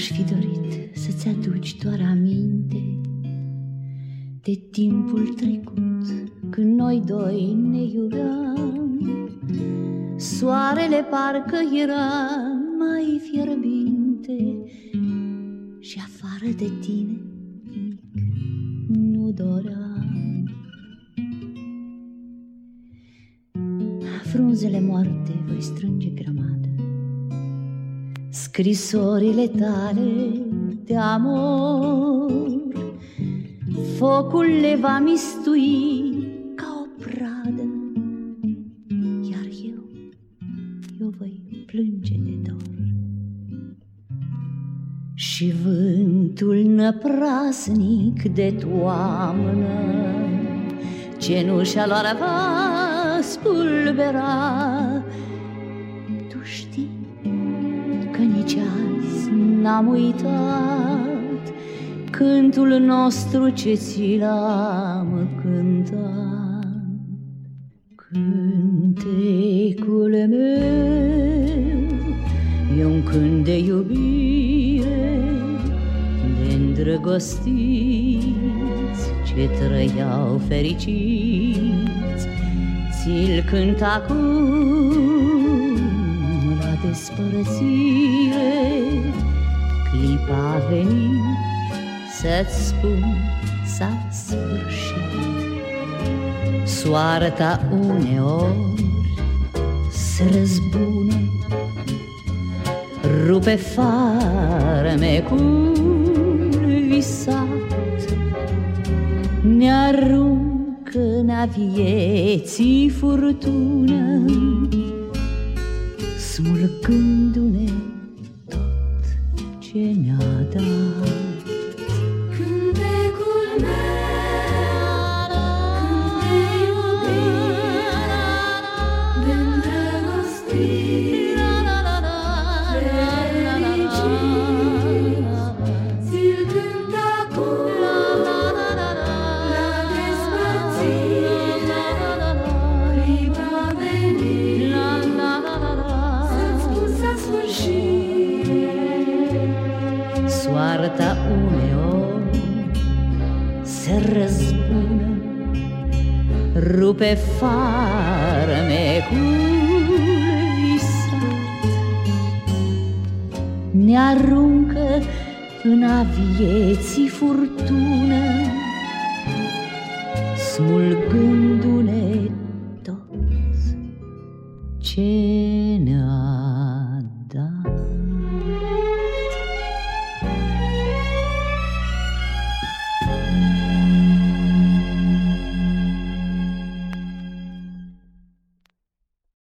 Mi-aș fi dorit să-ți aduci doar aminte de timpul trecut, când noi doi ne iubeam. Soarele parcă era mai fierbinte și afară de tine nimic nu doream. Frunzele moarte voi strânge grămadă, scrisorile tale de amor, focul le va mistui ca o pradă, iar eu voi plânge de dor. Și vântul năprasnic de toamnă cenușa lor va spulbera. Tu știi că nici azi n-am uitat cântul nostru ce ți l-am cântat. Cântecul meu e un cânt de iubire, de îndrăgostiți ce trăiau fericiți. Ți-l cânt acum la despărățire, clipa a venit să-ți spun s-a sfârșit. Soarta uneori se răzbună, rupe farmecul visat, ne aruncă în-a vieții furtună, smulgându-ne tot ce ne-a dat. Soarta uneori se răzbună, rupe farmecul visat, ne aruncă în-a vieții furtună, smulgându-ne tot ce ne-a